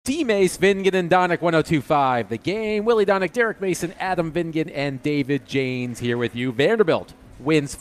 D-Mace, Vingan, and Donick, 102.5. The Game. Willie Donick, Derek Mason, Adam Vingan, and David Janes here with you. Vanderbilt wins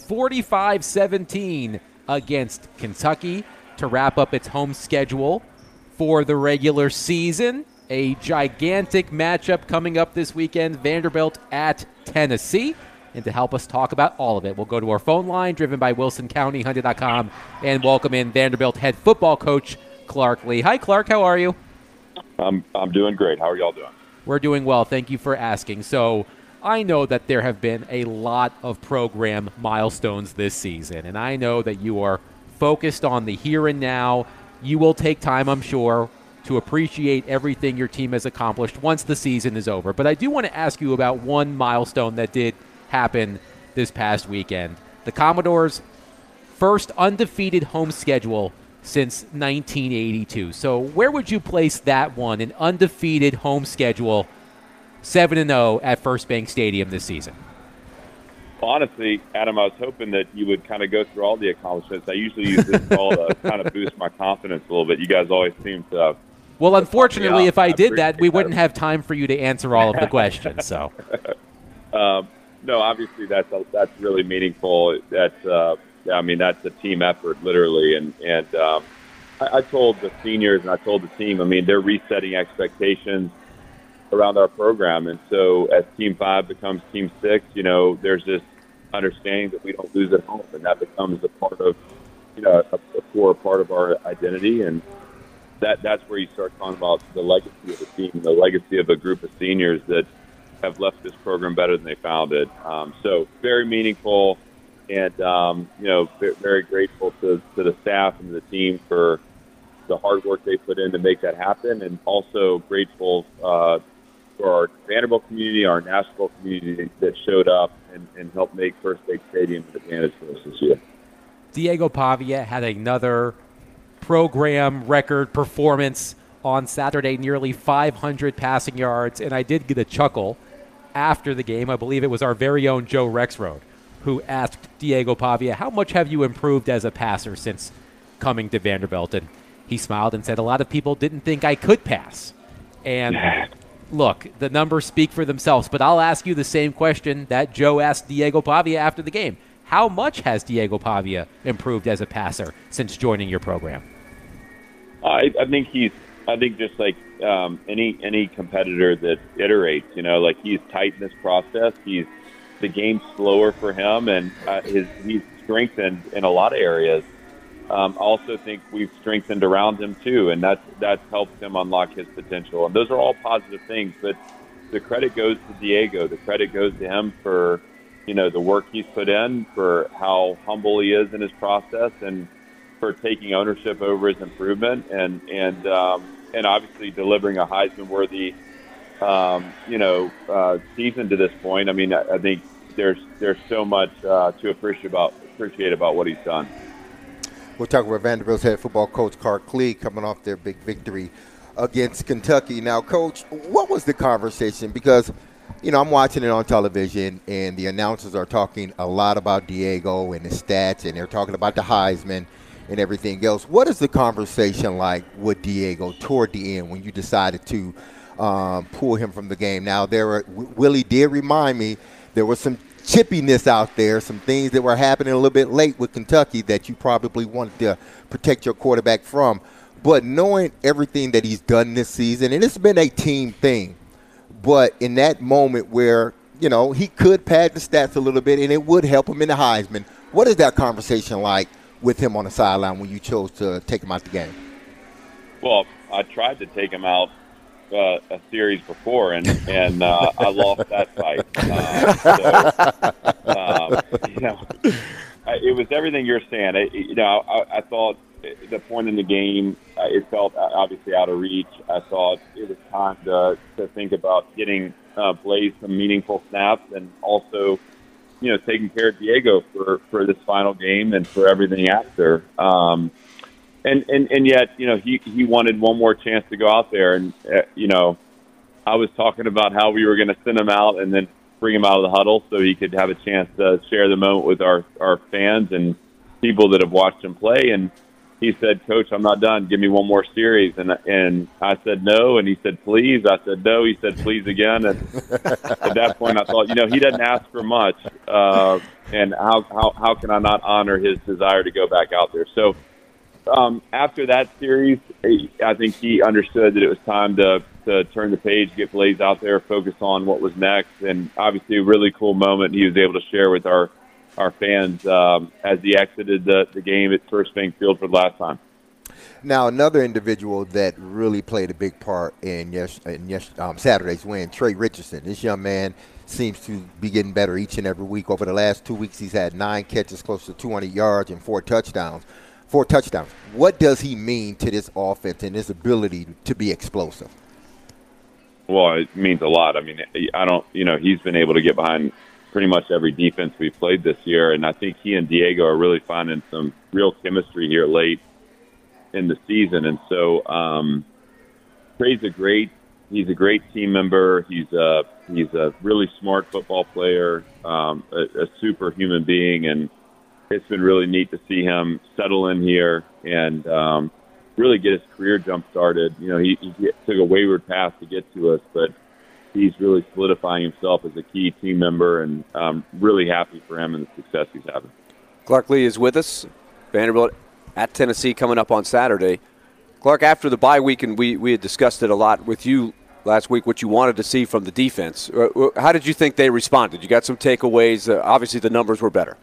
45-17 against Kentucky to wrap up its home schedule for the regular season. A gigantic matchup coming up this weekend. Vanderbilt at Tennessee. And to help us talk about all of it, we'll go to our phone line driven by WilsonCountyHunter.com and welcome in Vanderbilt head football coach Clark Lea. Hi, Clark. How are you? I'm doing great. How are y'all doing? We're doing well. Thank you for asking. So I know that there have been a lot of program milestones this season, and I know that you are focused on the here and now. You will take time, I'm sure, to appreciate everything your team has accomplished once the season is over. But I do want to ask you about one milestone that did happen this past weekend. The Commodores' first undefeated home schedule since 1982. So where would you place that one, an undefeated home schedule, 7-0 at First Bank Stadium this season? Well, honestly, Adam, I was hoping that you would kind of go through all the accomplishments. I usually use this call to kind of boost my confidence a little bit. You guys always seem to well, unfortunately, if I did that, we wouldn't have time for you to answer all of the questions. So, no, obviously that's really meaningful. That's that's a team effort, literally. And I told the seniors and I told the team, they're resetting expectations around our program. And so as Team 5 becomes Team 6, there's this understanding that we don't lose at home, and that becomes a part of, a core part of our identity. And that's where you start talking about the legacy of the team, the legacy of a group of seniors that have left this program better than they found it. So very meaningful. And, very grateful to the staff and the team for the hard work they put in to make that happen. And also grateful for our Vanderbilt community, our Nashville community that showed up and helped make First Bank Stadium an advantage for us this year. Diego Pavia had another program record performance on Saturday, nearly 500 passing yards. And I did get a chuckle after the game. I believe it was our very own Joe Rexroad who asked Diego Pavia, how much have you improved as a passer since coming to Vanderbilt? And he smiled and said, a lot of people didn't think I could pass. And look, the numbers speak for themselves, but I'll ask you the same question that Joe asked Diego Pavia after the game. How much has Diego Pavia improved as a passer since joining your program? I think just like any competitor that iterates, he's tight in this process. The game's slower for him, and he's strengthened in a lot of areas. I also think we've strengthened around him too, and that's helped him unlock his potential. And those are all positive things, but the credit goes to Diego. The credit goes to him for the work he's put in, for how humble he is in his process, and for taking ownership over his improvement, and obviously delivering a Heisman-worthy season to this point. I think there's so much to appreciate about what he's done. We're talking with Vanderbilt's head football coach Clark Lea coming off their big victory against Kentucky. Now, Coach, what was the conversation? Because, I'm watching it on television, and the announcers are talking a lot about Diego and his stats, and they're talking about the Heisman and everything else. What is the conversation like with Diego toward the end when you decided to pull him from the game? Now, Willie did remind me there was some chippiness out there, some things that were happening a little bit late with Kentucky that you probably wanted to protect your quarterback from. But knowing everything that he's done this season, and it's been a team thing, but in that moment where, he could pad the stats a little bit and it would help him in the Heisman, what is that conversation like with him on the sideline when you chose to take him out the game? Well, I tried to take him out a series before, and I lost that fight. It was everything you're saying. I thought the point in the game, it felt obviously out of reach. I thought it was time to think about getting Blaze some meaningful snaps, and also, taking care of Diego for this final game and for everything after. And yet, he wanted one more chance to go out there. And, I was talking about how we were going to send him out and then bring him out of the huddle so he could have a chance to share the moment with our fans and people that have watched him play. And he said, "Coach, I'm not done. Give me one more series." And I said, "No." And he said, "Please." I said, "No." He said, "Please" again. And at that point, I thought, he doesn't ask for much. And how can I not honor his desire to go back out there? So after that series, I think he understood that it was time to turn the page, get Blaze out there, focus on what was next. And obviously a really cool moment he was able to share with our fans as he exited the game at First Bank Field for the last time. Now, another individual that really played a big part in Saturday's win, Trey Richardson. This young man seems to be getting better each and every week. Over the last 2 weeks, he's had 9 catches, close to 200 yards, and 4 touchdowns. What does he mean to this offense and his ability to be explosive? Well, it means a lot. I mean, he's been able to get behind pretty much every defense we've played this year, and I think he and Diego are really finding some real chemistry here late in the season. And so Trey's a great team member. He's a really smart football player, a super human being, and it's been really neat to see him settle in here and really get his career jump started. He took a wayward path to get to us, but he's really solidifying himself as a key team member, and I'm really happy for him and the success he's having. Clark Lea is with us. Vanderbilt at Tennessee coming up on Saturday. Clark, after the bye week, and we had discussed it a lot with you last week, what you wanted to see from the defense. How did you think they responded? You got some takeaways. Obviously, the numbers were better.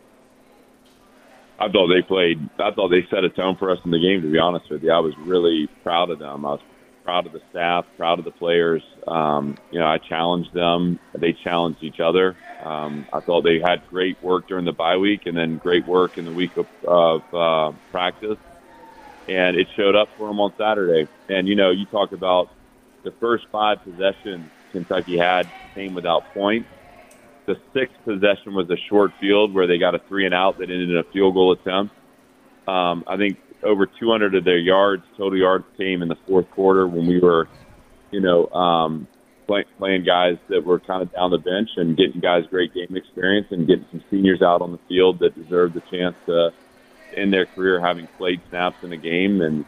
I thought they set a tone for us in the game, to be honest with you. I was really proud of them. I was proud of the staff, proud of the players. I challenged them. They challenged each other. I thought they had great work during the bye week and then great work in the week of practice. And it showed up for them on Saturday. And, you talk about the first 5 possessions Kentucky had came without points. The 6th possession was a short field where they got a 3-and-out that ended in a field goal attempt. I think over 200 of their total yards came in the fourth quarter when we were, playing guys that were kind of down the bench and getting guys great game experience and getting some seniors out on the field that deserved the chance to end their career having played snaps in a game. And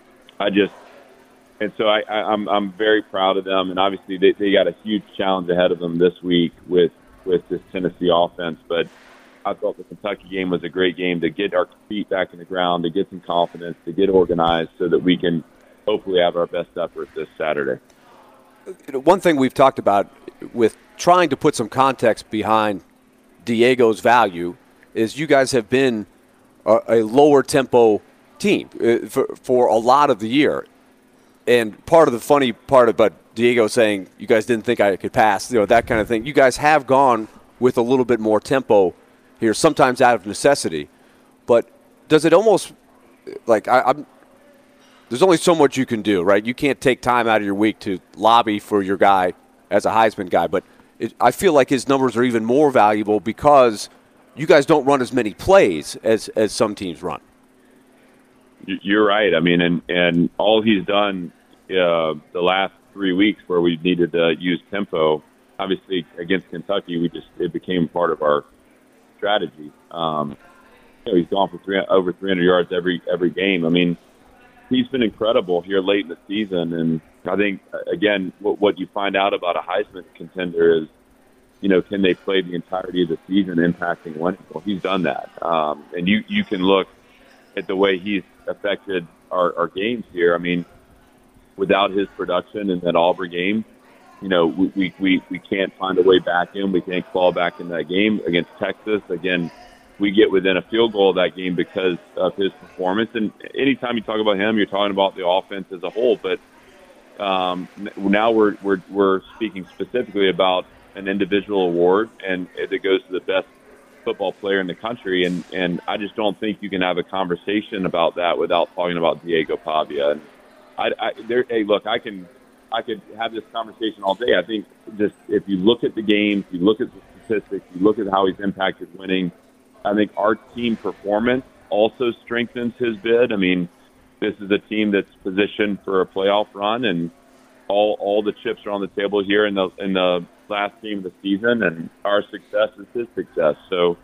so I'm very proud of them. And obviously they got a huge challenge ahead of them this week with this Tennessee offense. But I thought the Kentucky game was a great game to get our feet back in the ground, to get some confidence, to get organized so that we can hopefully have our best effort this Saturday. One thing we've talked about with trying to put some context behind Diego's value is you guys have been a lower tempo team for a lot of the year. And part of the funny part about Diego saying you guys didn't think I could pass, that kind of thing, you guys have gone with a little bit more tempo here, sometimes out of necessity. But does it almost, there's only so much you can do, right? You can't take time out of your week to lobby for your guy as a Heisman guy. But I feel like his numbers are even more valuable because you guys don't run as many plays as some teams run. You're right. I mean, and all he's done the last 3 weeks where we needed to use tempo, obviously against Kentucky, it became part of our strategy. He's gone for over 300 yards every game. I mean, he's been incredible here late in the season. And I think, again, what you find out about a Heisman contender is, can they play the entirety of the season impacting winning? Well, he's done that. And you can look at the way he's affected our games here. I mean, without his production in that Auburn game, we can't find a way back in. We can't claw back in that game against Texas. Again, we get within a field goal of that game because of his performance. And anytime you talk about him, you're talking about the offense as a whole. But now we're speaking specifically about an individual award, and it goes to the best football player in the country. And I just don't think you can have a conversation about that without talking about Diego Pavia. And hey, look, I could have this conversation all day. I think just if you look at the games, you look at the statistics, you look at how he's impacted winning, I think our team performance also strengthens his bid. I mean, this is a team that's positioned for a playoff run, and all the chips are on the table here in the last game of the season, and our success is his success. So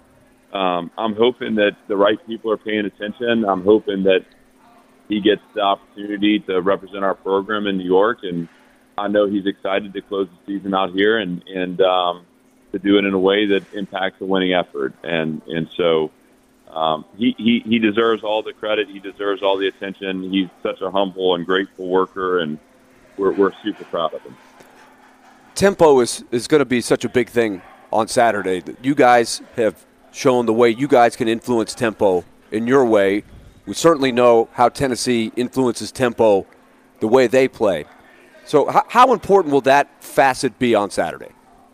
I'm hoping that the right people are paying attention. I'm hoping that he gets the opportunity to represent our program in New York, and I know he's excited to close the season out here and to do it in a way that impacts a winning effort. And so he deserves all the credit. He deserves all the attention. He's such a humble and grateful worker, and we're super proud of him. Tempo is going to be such a big thing on Saturday. You guys have shown the way you guys can influence tempo in your way. We certainly know how Tennessee influences tempo the way they play. So how important will that facet be on Saturday?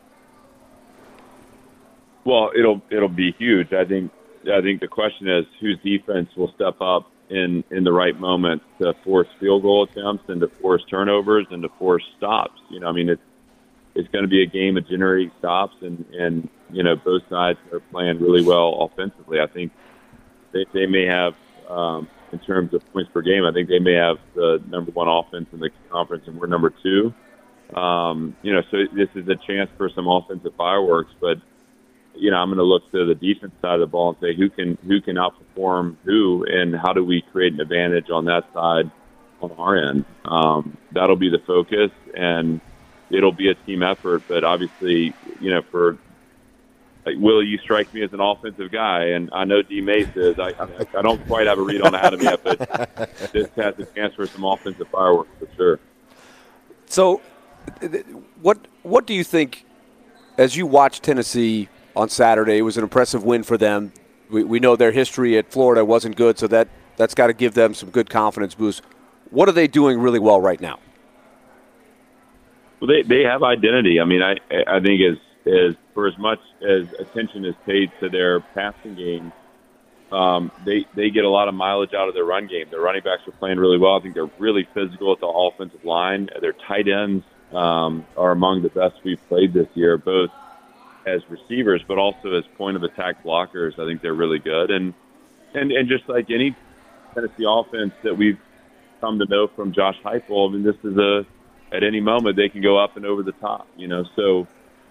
Well, it'll be huge. I think the question is whose defense will step up in the right moment to force field goal attempts and to force turnovers and to force stops. I mean, it's going to be a game of generating stops, and both sides are playing really well offensively. I think they may have, in terms of points per game, I think they may have the number one offense in the conference, and we're number two. So this is a chance for some offensive fireworks, but I'm going to look to the defense side of the ball and say who can outperform who, and how do we create an advantage on that side on our end. That'll be the focus, and it'll be a team effort. But obviously, for Will, you strike me as an offensive guy, and I know D. Mace is. I don't quite have a read on Adam yet, but this has a chance for some offensive fireworks for sure. So, what do you think, as you watch Tennessee on Saturday? It was an impressive win for them. We know their history at Florida wasn't good, so that's got to give them some good confidence boost. What are they doing really well right now? Well, they have identity. I mean, I think as for as much as attention is paid to their passing game, they get a lot of mileage out of their run game. Their running backs are playing really well. I think they're really physical at the offensive line. Their tight ends are among the best we've played this year, both as receivers but also as point-of-attack blockers. I think they're really good. And just like any Tennessee offense that we've come to know from Josh Heupel, I mean, this is at any moment they can go up and over the top, So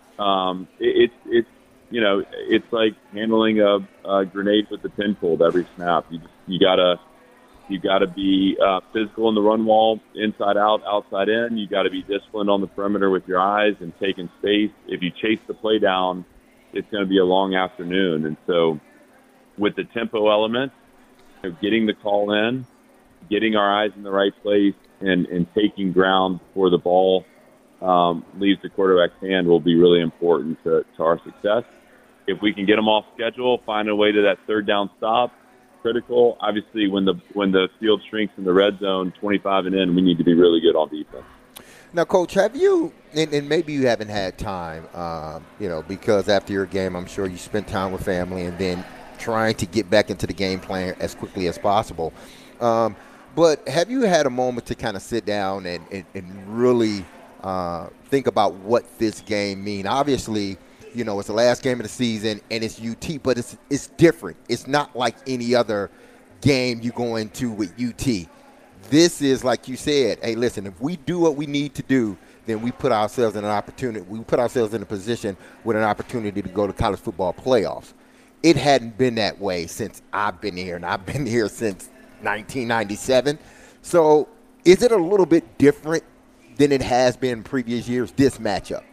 it's like handling a grenade with the pin pulled every snap. You gotta be physical in the run wall, inside out, outside in. You got to be disciplined on the perimeter with your eyes and taking space. If you chase the play down, it's going to be a long afternoon. And so, with the tempo element, getting the call in, getting our eyes in the right place, and taking ground before the ball leaves the quarterback's hand will be really important to our success. If we can get them off schedule, find a way to that third down stop, critical. Obviously, when the field shrinks in the red zone, 25 and in, we need to be really good on defense. Now, Coach, have you, and maybe you haven't had time, because after your game, I'm sure you spent time with family and then trying to get back into the game plan as quickly as possible. But have you had a moment to kind of sit down and really think about what this game means? Obviously, it's the last game of the season, and it's UT, but it's different. It's not like any other game you go into with UT. This is, like you said, hey, listen, if we do what we need to do, then we put ourselves in an opportunity. We put ourselves in a position with an opportunity to go to college football playoffs. It hadn't been that way since I've been here, and I've been here since 1997. So is it a little bit different than it has been in previous years, this matchup?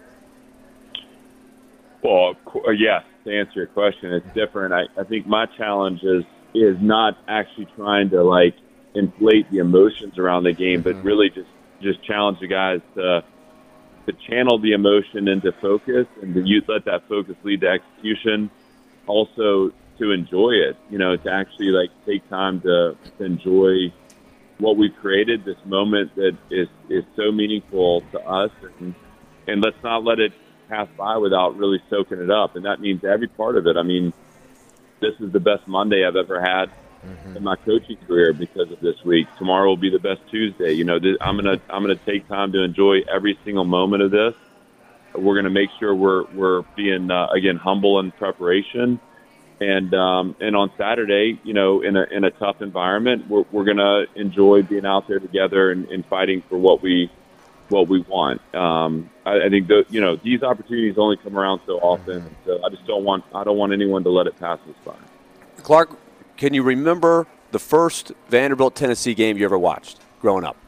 Well, yes, to answer your question, it's different. I think my challenge is not actually trying to, inflate the emotions around the game, but really just challenge the guys to channel the emotion into focus and to let that focus lead to execution. Also, to enjoy it, to actually, take time to enjoy what we've created, this moment that is so meaningful to us, and let's not let it pass by without really soaking it up. And that means every part of it. I mean, this is the best Monday I've ever had in my coaching career because of this week. Tomorrow will be the best Tuesday. I'm gonna take time to enjoy every single moment of this. We're gonna make sure we're being again humble in preparation. And on Saturday, in a tough environment, we're gonna enjoy being out there together and fighting for what we want. I think these opportunities only come around so often. So I just don't want anyone to let it pass us by. Clark, can you remember the first Vanderbilt Tennessee game you ever watched growing up?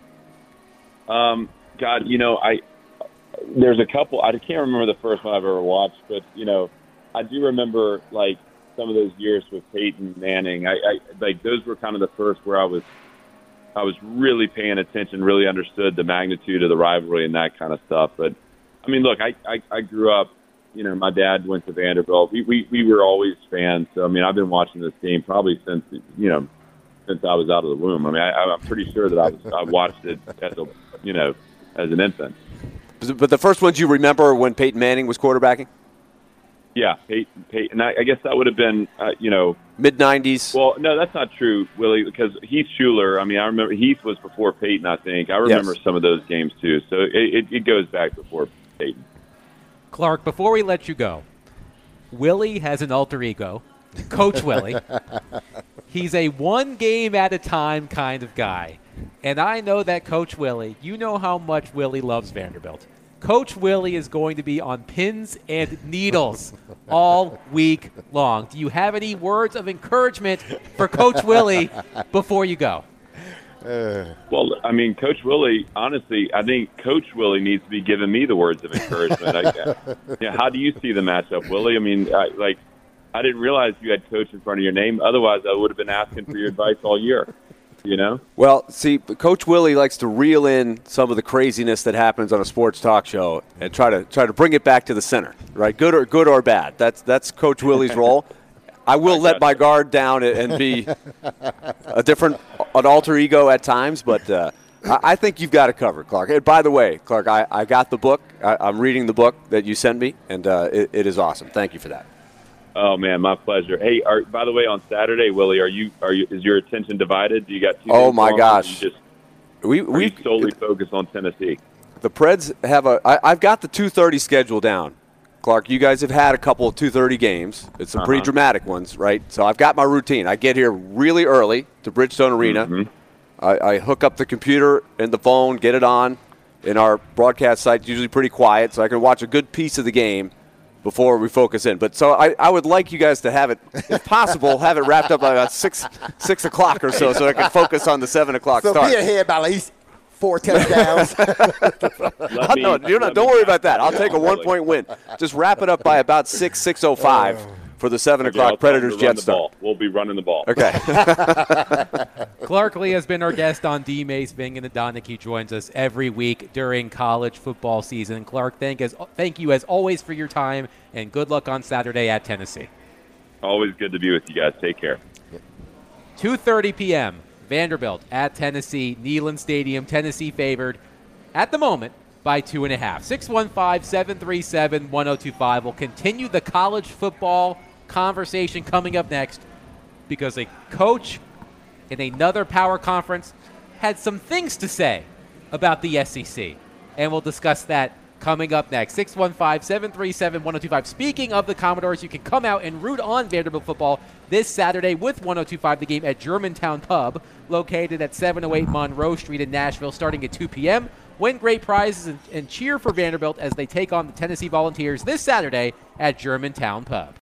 God, there's a couple. I can't remember the first one I've ever watched, but I do remember like some of those years with Peyton Manning. I like those were kind of the first where I was really paying attention, really understood the magnitude of the rivalry and that kind of stuff. But I mean, look, I grew up. My dad went to Vanderbilt. We were always fans. So I mean, I've been watching this game probably since I was out of the womb. I mean, I'm pretty sure that I watched it as an infant. But the first ones you remember when Peyton Manning was quarterbacking? Yeah, Peyton. I guess that would have been, mid-'90s. Well, no, that's not true, Willie, because Heath Schuler, I mean, I remember Heath was before Peyton, I think. I remember some of those games, too. So it goes back before Peyton. Clark, before we let you go, Willie has an alter ego, Coach Willie. He's a one-game-at-a-time kind of guy. And I know that Coach Willie, you know how much Willie loves Vanderbilt. Coach Willie is going to be on pins and needles all week long. Do you have any words of encouragement for Coach Willie before you go? Well, I mean, Coach Willie, honestly, I think Coach Willie needs to be giving me the words of encouragement. How do you see the matchup, Willie? I mean, I didn't realize you had Coach in front of your name. Otherwise, I would have been asking for your advice all year. Well, see, Coach Willie likes to reel in some of the craziness that happens on a sports talk show and try to bring it back to the center, right? Good or bad. That's Coach Willie's role. I will let my guard down and be an alter ego at times, but I think you've got it covered, Clark. And by the way, Clark, I got the book. I'm reading the book that you sent me, and it is awesome. Thank you for that. Oh man, my pleasure. Hey, by the way, on Saturday, Willie, is your attention divided? Do you got two? Oh my gosh, we solely focus on Tennessee. The Preds have I've got the 2:30 schedule down. Clark, you guys have had a couple of 2:30 games. It's some pretty dramatic ones, right? So I've got my routine. I get here really early to Bridgestone Arena. Mm-hmm. I hook up the computer and the phone, get it on, and our broadcast site's usually pretty quiet, so I can watch a good piece of the game before we focus in. But so I would like you guys to have it, if possible, have it wrapped up by about 6 o'clock or so I can focus on the 7 o'clock start. So be ahead by at least 4 touchdowns. Don't worry about that. I'll take a 1-point win. Just wrap it up by about 6:05 for the 7 o'clock Predators Jets start. We'll be running the ball. Okay. Clark Lee has been our guest on D. Mace Ving and the Donick. He joins us every week during college football season. Clark, thank you as always for your time, and good luck on Saturday at Tennessee. Always good to be with you guys. Take care. 2:30 p.m. Vanderbilt at Tennessee, Neyland Stadium. Tennessee favored at the moment by 2.5. 615-737-1025. We'll continue the college football conversation coming up next, because a coach in another power conference had some things to say about the SEC, and we'll discuss that coming up next. 615-737-1025. Speaking of the Commodores, you can come out and root on Vanderbilt football this Saturday with 1025 The Game at Germantown Pub, located at 708 Monroe Street in Nashville, starting at 2 p.m. Win great prizes and cheer for Vanderbilt as they take on the Tennessee Volunteers this Saturday at Germantown Pub.